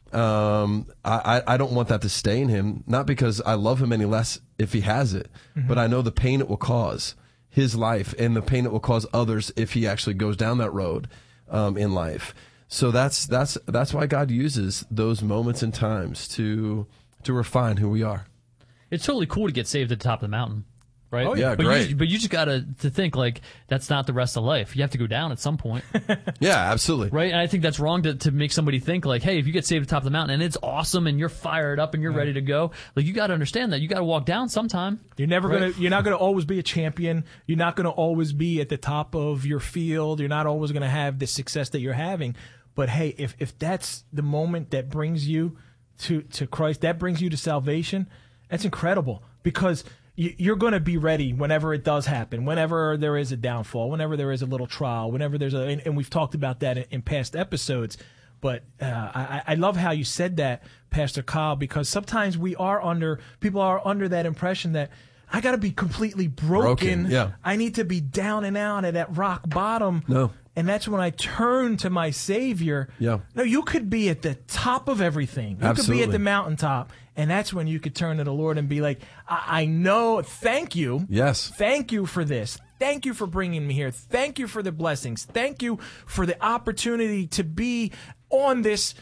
I don't want that to stay in him, not because I love him any less if he has it, but I know the pain it will cause his life and the pain it will cause others if he actually goes down that road in life. So that's why God uses those moments and times to refine who we are. It's totally cool to get saved at the top of the mountain, right? Oh, yeah, but great. But you just got to think like that's not the rest of life. You have to go down at some point. Yeah, absolutely. Right? And I think that's wrong to make somebody think like, hey, if you get saved at the top of the mountain and it's awesome and you're fired up and you're ready to go, like you got to understand that you got to walk down sometime. You're not going to always be a champion. You're not going to always be at the top of your field. You're not always going to have the success that you're having. But hey, if that's the moment that brings you to Christ, that brings you to salvation, that's incredible, because you're going to be ready whenever it does happen, whenever there is a downfall, whenever there is a little trial, whenever there's and we've talked about that in past episodes. But I love how you said that, Pastor Kyle, because sometimes people are under that impression that I got to be completely broken. Yeah. I need to be down and out at that rock bottom. No. And that's when I turn to my Savior. Yeah. No, you could be at the top of everything. You Absolutely. could be at the mountaintop. And that's when you could turn to the Lord and be like, I know, thank you. Yes. Thank you for this. Thank you for bringing me here. Thank you for the blessings. Thank you for the opportunity to be on this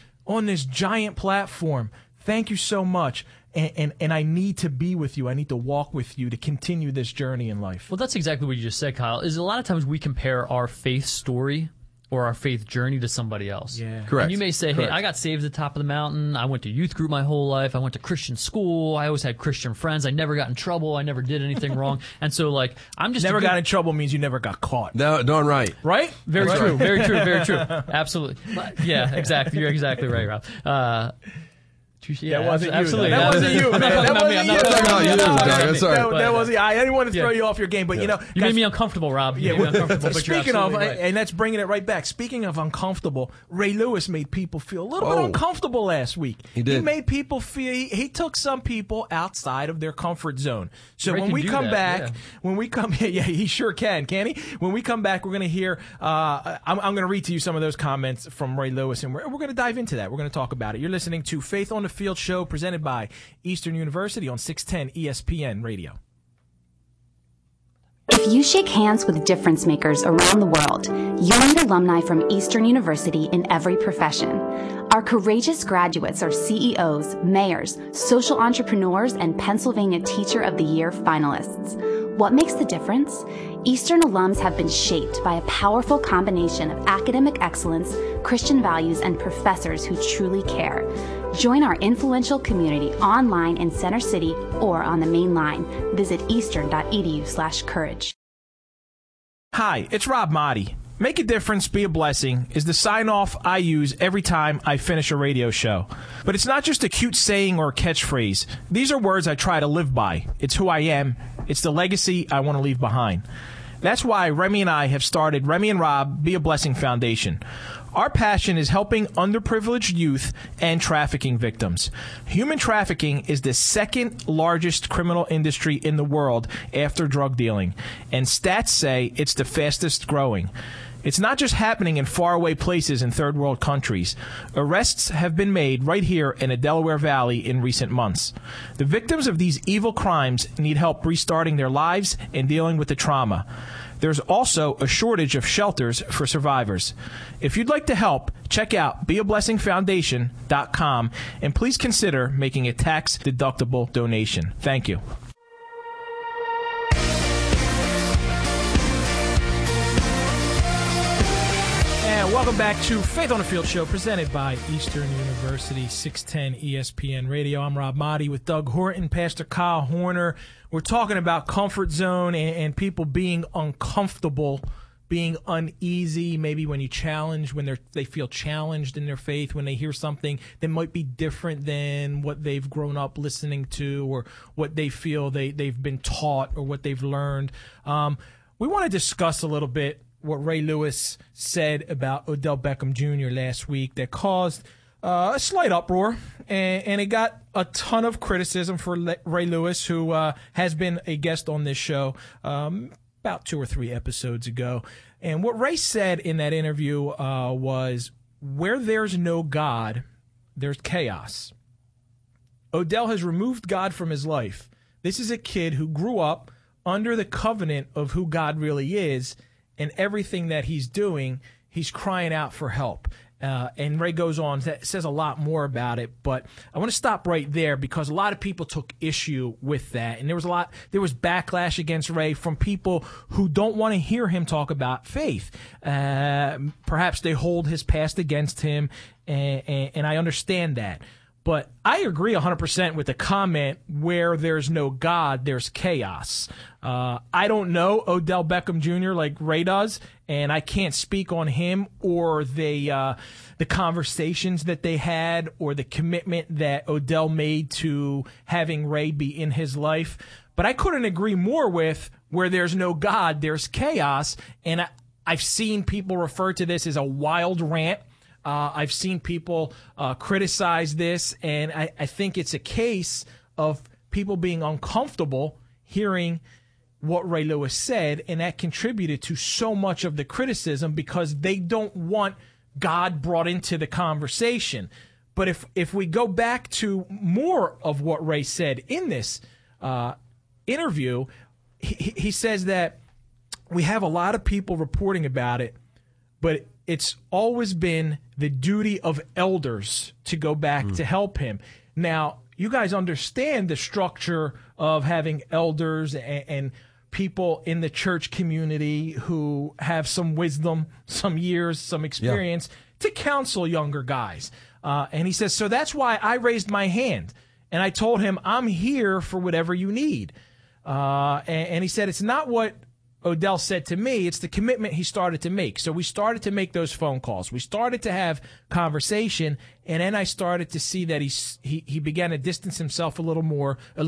giant platform. Thank you so much. And I need to be with you. I need to walk with you to continue this journey in life. Well, that's exactly what you just said, Kyle. Is a lot of times we compare our faith story or our faith journey to somebody else. Yeah. Correct. And you may say, hey, I got saved at the top of the mountain. I went to youth group my whole life. I went to Christian school. I always had Christian friends. I never got in trouble. I never did anything wrong. And so, like, I'm just Never got in trouble means you never got caught. No, darn right. Right? Very That's true. right. Very true. Very true. Absolutely. Yeah, exactly. You're exactly right, Rob. Yeah, That wasn't you. absolutely. That wasn't you, I'm man. not That talking about me. wasn't I'm not you. talking about me. I'm No, not talking about me. that's all right. That wasn't. I didn't want to throw Yeah. you off your game, but you You guys, made me uncomfortable, Rob. You made me uncomfortable, but you're speaking of, absolutely right. and that's bringing it right back. Speaking of uncomfortable, Ray Lewis made people feel a little bit uncomfortable last week. He did. He made people feel. He took some people outside of their comfort zone. So Ray when can we do come that, back, yeah. when we come, yeah, he sure can he? When we come back, we're going to hear. I'm going to read to you some of those comments from Ray Lewis, and we're going to dive into that. We're going to talk about it. You're listening to Faith on the Field show presented by Eastern University on 610 ESPN Radio. If you shake hands with difference makers around the world, you'll meet alumni from Eastern University in every profession. Our courageous graduates are CEOs, mayors, social entrepreneurs, and Pennsylvania Teacher of the Year finalists. What makes the difference? Eastern alums have been shaped by a powerful combination of academic excellence, Christian values, and professors who truly care. Join our influential community online in Center City or on the main line. Visit eastern.edu/courage. Hi, it's Rob Motti. Make a difference, be a blessing is the sign-off I use every time I finish a radio show. But it's not just a cute saying or a catchphrase. These are words I try to live by. It's who I am. It's the legacy I want to leave behind. That's why Remy and I have started Remy and Rob Be a Blessing Foundation. Our passion is helping underprivileged youth and trafficking victims. Human trafficking is the second largest criminal industry in the world after drug dealing, and stats say it's the fastest growing. It's not just happening in faraway places in third world countries. Arrests have been made right here in the Delaware Valley in recent months. The victims of these evil crimes need help restarting their lives and dealing with the trauma. There's also a shortage of shelters for survivors. If you'd like to help, check out beablessingfoundation.com and please consider making a tax-deductible donation. Thank you. And welcome back to Faith on the Field Show, presented by Eastern University, 610 ESPN Radio. I'm Rob Motti with Doug Horton, Pastor Kyle Horner. We're talking about comfort zone and people being uncomfortable, being uneasy, maybe when you challenge, when they feel challenged in their faith, when they hear something that might be different than what they've grown up listening to or what they feel they've been taught or what they've learned. We want to discuss a little bit what Ray Lewis said about Odell Beckham Jr. last week that caused a slight uproar, and it got a ton of criticism for Ray Lewis, who has been a guest on this show about 2 or 3 episodes ago. And what Ray said in that interview was, where there's no God, there's chaos. Odell has removed God from his life. This is a kid who grew up under the covenant of who God really is, and everything that he's doing, he's crying out for help. And Ray goes on, says a lot more about it, but I want to stop right there because a lot of people took issue with that. And there was backlash against Ray from people who don't want to hear him talk about faith. Perhaps they hold his past against him, and I understand that. But I agree 100% with the comment, where there's no God, there's chaos. I don't know Odell Beckham Jr. like Ray does, and I can't speak on him or the conversations that they had or the commitment that Odell made to having Ray be in his life. But I couldn't agree more with, where there's no God, there's chaos. And I've seen people refer to this as a wild rant. I've seen people criticize this, and I think it's a case of people being uncomfortable hearing what Ray Lewis said, and that contributed to so much of the criticism because they don't want God brought into the conversation. But if we go back to more of what Ray said in this interview, he says that we have a lot of people reporting about it, but it's always been the duty of elders to go back to help him. Now, you guys understand the structure of having elders and people in the church community who have some wisdom, some years, some experience to counsel younger guys. And he says, so that's why I raised my hand. And I told him, I'm here for whatever you need. And he said, it's not what Odell said to me, it's the commitment he started to make. So we started to make those phone calls. We started to have conversation, and then I started to see that he began to distance himself a little more. And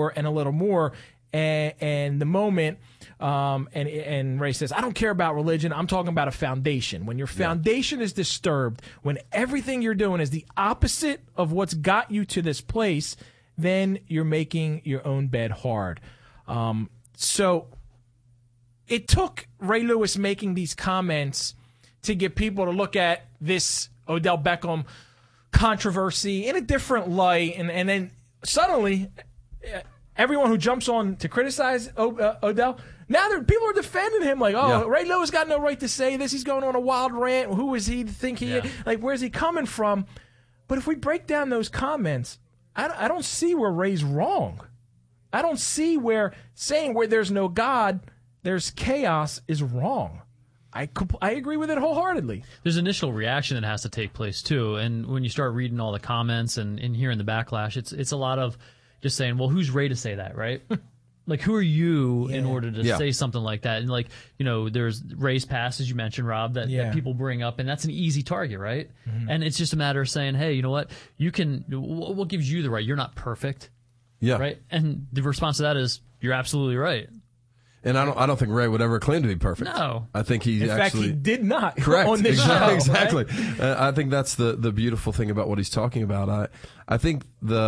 the moment, and Ray says, I don't care about religion. I'm talking about a foundation. When your foundation is disturbed, when everything you're doing is the opposite of what's got you to this place, then you're making your own bed hard. So it took Ray Lewis making these comments to get people to look at this Odell Beckham controversy in a different light. And then suddenly, everyone who jumps on to criticize Odell, now people are defending him like, Ray Lewis got no right to say this. He's going on a wild rant. Who is he to think he is? Like, where's he coming from? But if we break down those comments, I don't see where Ray's wrong. I don't see where saying where there's no God, there's chaos is wrong. I agree with it wholeheartedly. There's initial reaction that has to take place too, and when you start reading all the comments and hearing the backlash, it's a lot of just saying, well, who's Ray to say that, right? Like, who are you in order to say something like that? And like, there's Ray's past, as you mentioned, Rob, that people bring up, and that's an easy target, right? Mm-hmm. And it's just a matter of saying, hey, you know what? What gives you the right? You're not perfect, right? And the response to that is, you're absolutely right. And I don't think Ray would ever claim to be perfect. No. I think he in fact, he did not. Correct. On this show. Exactly. Right? I think that's the beautiful thing about what he's talking about. I think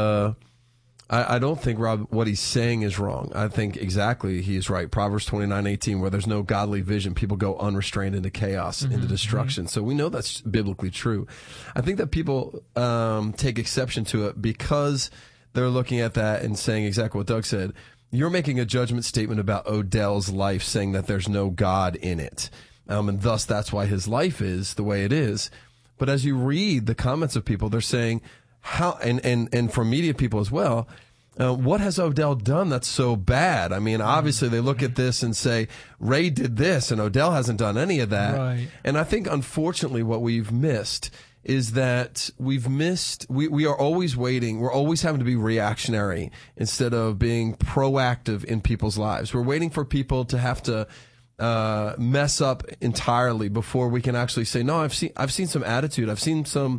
I don't think, Rob, what he's saying is wrong. I think exactly he's right. Proverbs 29:18, where there's no godly vision, people go unrestrained into chaos, into destruction. So we know that's biblically true. I think that people take exception to it because they're looking at that and saying exactly what Doug said. You're making a judgment statement about Odell's life, saying that there's no God in it. And thus that's why his life is the way it is. But as you read the comments of people, they're saying, how, and from media people as well, what has Odell done that's so bad? I mean, obviously they look at this and say, Ray did this and Odell hasn't done any of that. Right. And I think, unfortunately, what we've missed is that we are always waiting. We're always having to be reactionary instead of being proactive in people's lives. We're waiting for people to have to mess up entirely before we can actually say, no, I've seen some attitude. I've seen some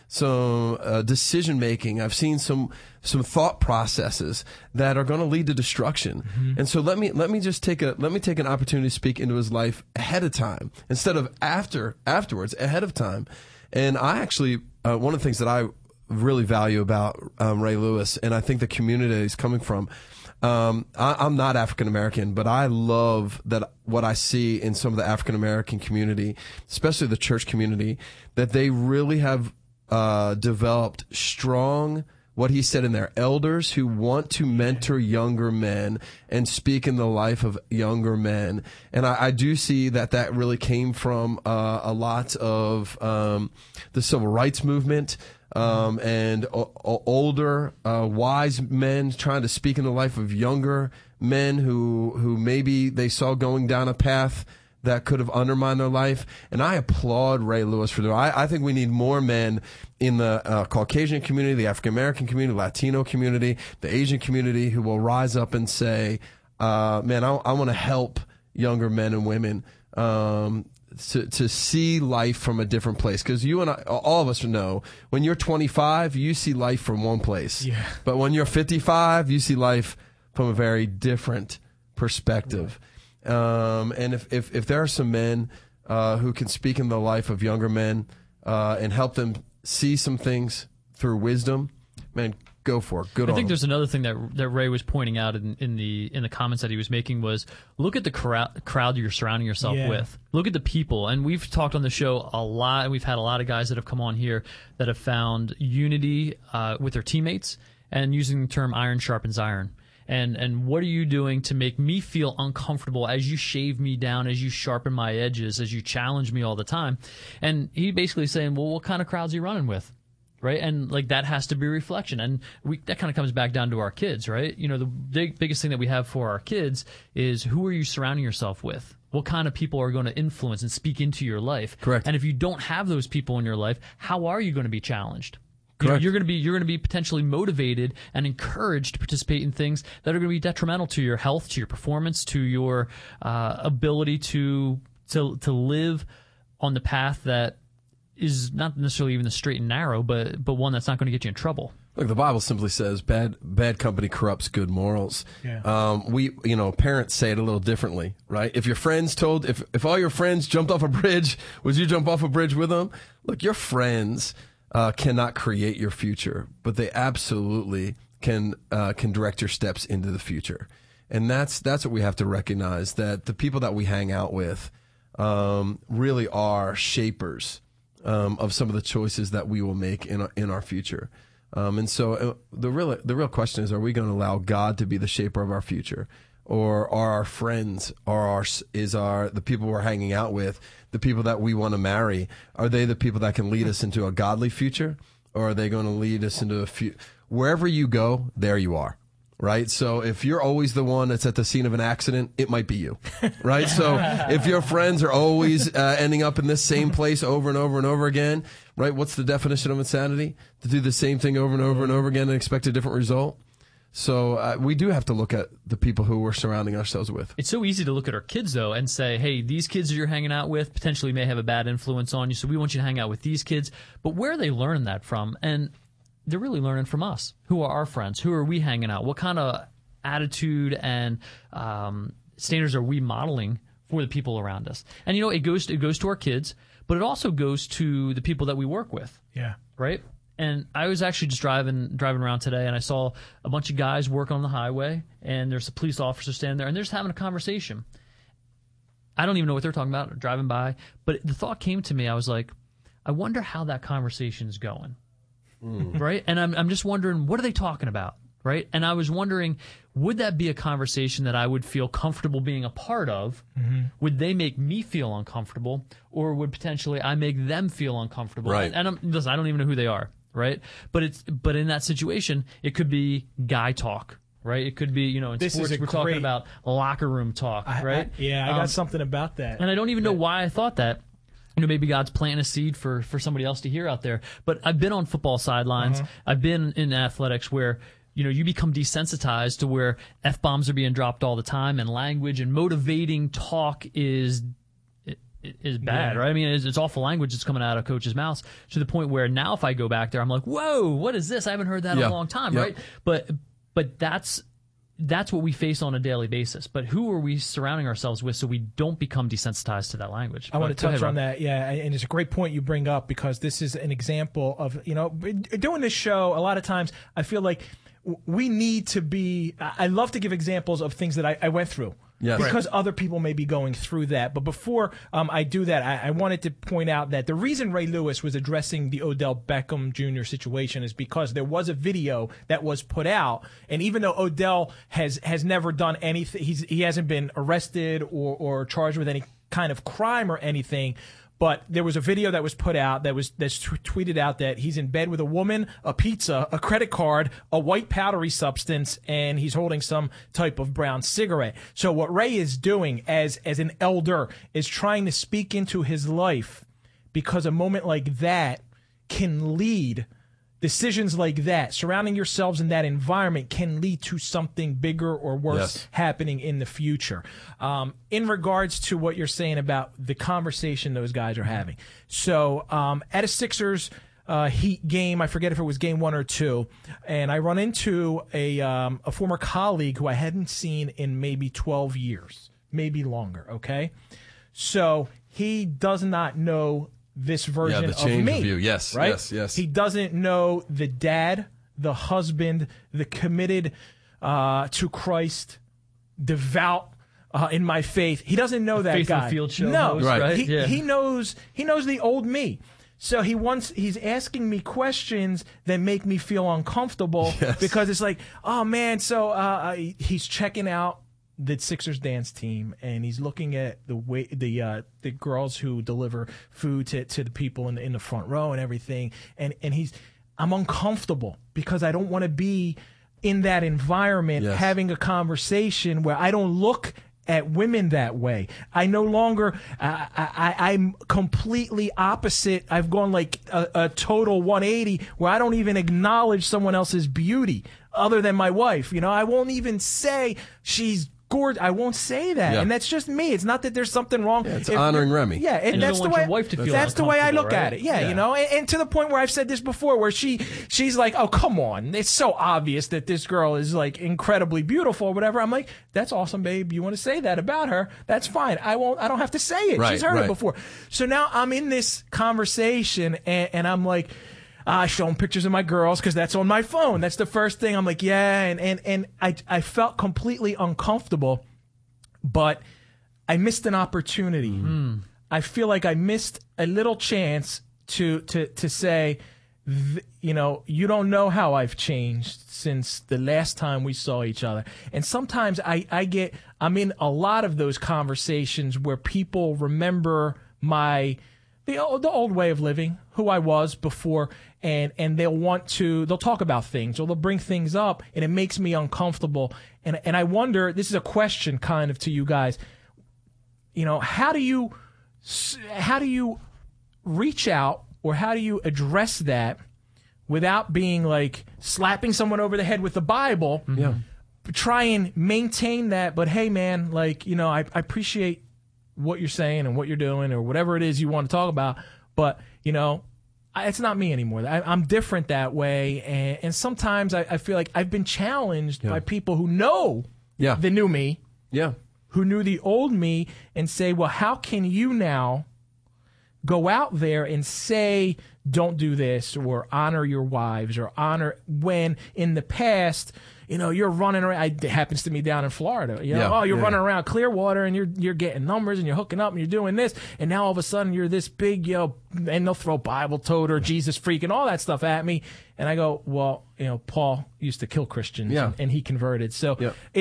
decision making. I've seen some thought processes that are going to lead to destruction. Mm-hmm. And so let me take an opportunity to speak into his life ahead of time instead of afterwards, ahead of time. And I actually, one of the things that I really value about Ray Lewis, and I think the community that he's coming from, I'm not African American, but I love that what I see in some of the African American community, especially the church community, that they really have developed strong, what he said in there, elders who want to mentor younger men and speak in the life of younger men. And I do see that really came from a lot of the civil rights movement and older, wise men trying to speak in the life of younger men who maybe they saw going down a path that could have undermined their life. And I applaud Ray Lewis for that. I think we need more men in the Caucasian community, the African American community, Latino community, the Asian community who will rise up and say, man, I want to help younger men and women to see life from a different place. Because you and I, all of us know, when you're 25, you see life from one place. Yeah. But when you're 55, you see life from a very different perspective. Right. And if there are some men who can speak in the life of younger men and help them see some things through wisdom, man, go for it. Good on I think them. there's another thing that Ray was pointing out in the comments that he was making was look at the crowd you're surrounding yourself with. Look at the people. And we've talked on the show a lot, and we've had a lot of guys that have come on here that have found unity with their teammates and using the term iron sharpens iron. And what are you doing to make me feel uncomfortable as you shave me down, as you sharpen my edges, as you challenge me all the time? And he basically saying, well, what kind of crowds are you running with? Right? And like that has to be reflection. And that kind of comes back down to our kids, right? You know, the biggest thing that we have for our kids is who are you surrounding yourself with? What kind of people are going to influence and speak into your life? Correct. And if you don't have those people in your life, how are you going to be challenged? Correct. You're going to be potentially motivated and encouraged to participate in things that are going to be detrimental to your health, to your performance, to your ability to live on the path that is not necessarily even the straight and narrow, but one that's not going to get you in trouble. Look, the Bible simply says bad company corrupts good morals. Yeah. Parents say it a little differently, right? If your friends if all your friends jumped off a bridge, would you jump off a bridge with them? Look, your friends cannot create your future, but they absolutely can direct your steps into the future. And that's what we have to recognize, that the people that we hang out with really are shapers of some of the choices that we will make in our future. And so the real question is, are we going to allow God to be the shaper of our future? Or are our friends, the people we're hanging out with, the people that we want to marry, are they the people that can lead us into a godly future? or are they going to lead us into wherever you go, there you are. Right. So if you're always the one that's at the scene of an accident, it might be you. Right. So if your friends are always ending up in this same place over and over and over again. Right. What's the definition of insanity? To do the same thing over and over and over again and expect a different result. So we do have to look at the people who we're surrounding ourselves with. It's so easy to look at our kids, though, and say, hey, these kids that you're hanging out with potentially may have a bad influence on you, so we want you to hang out with these kids. But where are they learning that from? And they're really learning from us. Who are our friends? Who are we hanging out? What kind of attitude and standards are we modeling for the people around us? And, it goes to our kids, but it also goes to the people that we work with. Yeah. Right? And I was actually just driving around today, and I saw a bunch of guys working on the highway, and there's a police officer standing there, and they're just having a conversation. I don't even know what they're talking about, driving by, but the thought came to me. I was like, I wonder how that conversation's going. Right? And I'm just wondering, what are they talking about? Right? And I was wondering, would that be a conversation that I would feel comfortable being a part of? Mm-hmm. Would they make me feel uncomfortable, or would potentially I make them feel uncomfortable? Right. And listen, I don't even know who they are. Right? But in that situation, it could be guy talk. Right? It could be, in This sports, we're talking about locker room talk. Right? I got something about that. And I don't even know why I thought that. Maybe God's planting a seed for somebody else to hear out there. But I've been on football sidelines. I've been in athletics where, you become desensitized to where F-bombs are being dropped all the time, and language and motivating talk is bad, right? I mean, it's awful language that's coming out of coaches' mouths, to the point where now if I go back there, I'm like, whoa, what is this? I haven't heard that in a long time, right? But that's what we face on a daily basis. But who are we surrounding ourselves with so we don't become desensitized to that language? I want to touch on that, and it's a great point you bring up, because this is an example of, doing this show, a lot of times I feel like we need to be, I love to give examples of things that I went through. Yes. Because other people may be going through that. But before I do that, I wanted to point out that the reason Ray Lewis was addressing the Odell Beckham Jr. situation is because there was a video that was put out, and even though Odell has never done anything, he hasn't been arrested or charged with any kind of crime or anything, but there was a video that was put out that's tweeted out that he's in bed with a woman, a pizza, a credit card, a white powdery substance, and he's holding some type of brown cigarette. So what Ray is doing as an elder is trying to speak into his life, because a moment like that can lead, decisions like that, surrounding yourselves in that environment, can lead to something bigger or worse happening in the future. In regards to what you're saying about the conversation those guys are having. So at a Sixers Heat game, I forget if it was game 1 or 2, and I run into a former colleague who I hadn't seen in maybe 12 years, maybe longer, okay? So he does not know this version the change of me. Of you. Yes, right? yes. He doesn't know the dad, the husband, the committed to Christ, devout in my faith. He doesn't know that Faithful guy. Field show no, host, right? He knows the old me. So he's asking me questions that make me feel uncomfortable, because it's like, oh man, so he's checking out the Sixers dance team, and he's looking at the girls who deliver food to the people in the front row and everything, and I'm uncomfortable because I don't want to be in that environment having a conversation where I don't look at women that way. I no longer, I'm completely opposite. I've gone like a total 180 where I don't even acknowledge someone else's beauty other than my wife. I won't even say she's gorgeous. I won't say that. And that's just me. It's not that there's something wrong. It's honoring Remy. Yeah, and that's the way your wife to feel that's the way I look right? at it. Yeah, and to the point where I've said this before, where she's like, "Oh, come on. It's so obvious that this girl is like incredibly beautiful or whatever." I'm like, "That's awesome, babe. You want to say that about her? That's fine. I don't have to say it. Right, She's heard it before." So now I'm in this conversation and I'm like, I show them pictures of my girls because that's on my phone. That's the first thing. I'm like, and I felt completely uncomfortable, but I missed an opportunity. I feel like I missed a little chance to say, you don't know how I've changed since the last time we saw each other. And sometimes I'm in a lot of those conversations where people remember my the old way of living, who I was before, and they'll talk about things, or they'll bring things up, and it makes me uncomfortable. And I wonder, this is a question kind of to you guys, how do you reach out, or how do you address that without being like slapping someone over the head with the Bible? Yeah. Try and maintain that, but hey man, like, I appreciate what you're saying and what you're doing, or whatever it is you want to talk about, but it's not me anymore. I'm different that way, and sometimes I feel like I've been challenged by people who know the new me, who knew the old me, and say, well, how can you now go out there and say, don't do this, or honor your wives, or honor, when in the past, you're running around. It happens to me down in Florida. You're running around Clearwater, and you're getting numbers, and you're hooking up, and you're doing this, and now all of a sudden you're this big, and they'll throw Bible tote or Jesus freak and all that stuff at me, and I go, well, Paul used to kill Christians, and he converted. So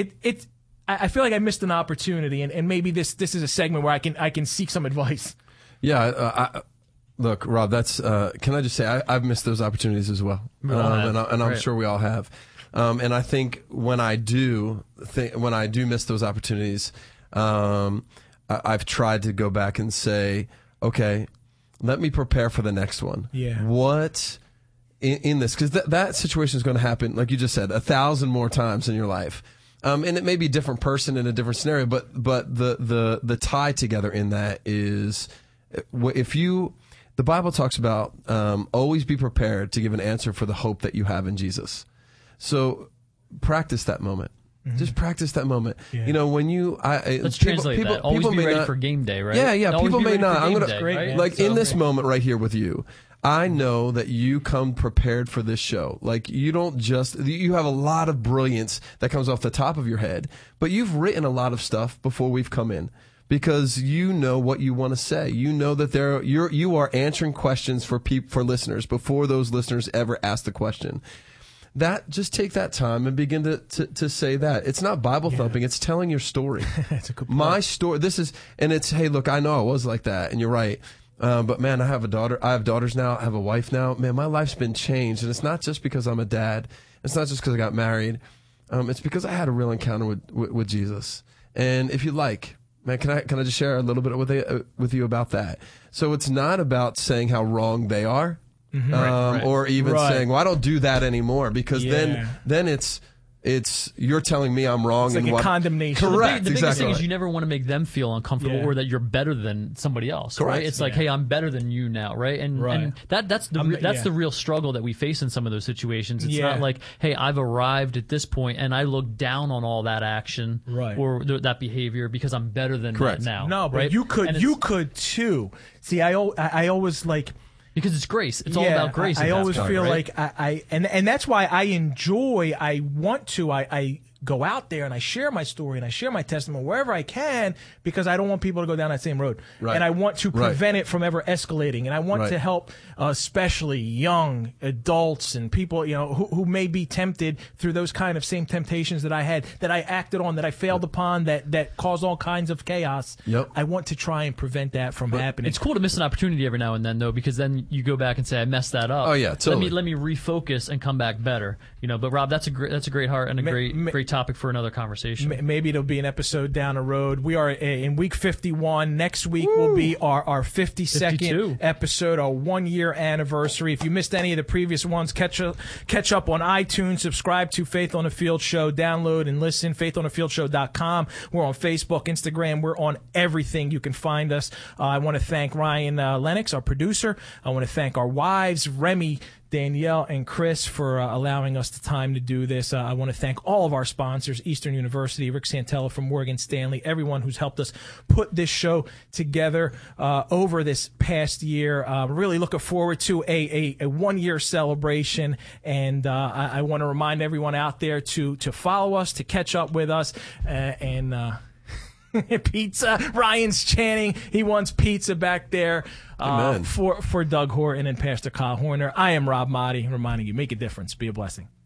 I feel like I missed an opportunity, and maybe this is a segment where I can seek some advice. Yeah, look, Rob, that's can I just say I've missed those opportunities as well, and I'm sure we all have. And I think when I do miss those opportunities, I've tried to go back and say, okay, let me prepare for the next one. Yeah. What in this, because that situation is going to happen, like you just said, 1,000 more times in your life. And it may be a different person in a different scenario, but the tie together in that is, the Bible talks about always be prepared to give an answer for the hope that you have in Jesus. So practice that moment. Mm-hmm. Just practice that moment. Yeah. When you let's translate that. Always be ready for game day, right? Yeah. People may not. I'm gonna right? like in this moment right here with you. I know that you come prepared for this show. Like you have a lot of brilliance that comes off the top of your head, but you've written a lot of stuff before we've come in. Because you know what you want to say. You know that you are answering questions for listeners before those listeners ever ask the question. Just take that time and begin to say that. It's not Bible thumping, it's telling your story. That's a good point. My story, hey, look, I know I was like that, and you're right. But man, I have a daughter. I have daughters now. I have a wife now. Man, my life's been changed, and it's not just because I'm a dad. It's not just because I got married. It's because I had a real encounter with Jesus. And if you like, man, can I just share a little bit with you about that? So it's not about saying how wrong they are, or even saying, "Well, I don't do that anymore," because then it's you're telling me I'm wrong. It's like a condemnation. Correct. The biggest exactly. thing is you never want to make them feel uncomfortable or that you're better than somebody else. Correct. Right? It's like, hey, I'm better than you now, right? And that's the real struggle that we face in some of those situations. It's not like, hey, I've arrived at this point and I look down on all that action or that behavior because I'm better than that now. No, but you could too. See, I always like. Because it's grace. It's all about grace. I always feel like and that's why I want to go out there and I share my story and I share my testimony wherever I can, because I don't want people to go down that same road. Right. And I want to prevent it from ever escalating. And I want to help especially young adults and people, who may be tempted through those kind of same temptations that I had, that I acted on, that I failed upon, that caused all kinds of chaos. Yep. I want to try and prevent that from happening. It's cool to miss an opportunity every now and then, though, because then you go back and say, I messed that up. Oh yeah, totally. Let me refocus and come back better. But Rob, that's a great heart and a great topic for another conversation. Maybe it'll be an episode down the road. We are in week 51. Next week will be our 52nd 52. episode, our 1-year anniversary. If you missed any of the previous ones, catch up on iTunes, subscribe to Faith on the Field Show, download and listen, faithonthefieldshow.com. We're on Facebook, Instagram. We're on everything. You can find us. I want to thank Ryan Lennox, our producer. I want to thank our wives, Remy, Danielle, and Chris, for allowing us the time to do this. I want to thank all of our sponsors, Eastern University, Rick Santella from Morgan Stanley, everyone who's helped us put this show together over this past year. Really looking forward to a 1-year celebration, and I want to remind everyone out there to follow us, to catch up with us, and pizza. Ryan's chanting. He wants pizza back there for Doug Horton and Pastor Kyle Horner. I am Rob Motti, reminding you, make a difference. Be a blessing.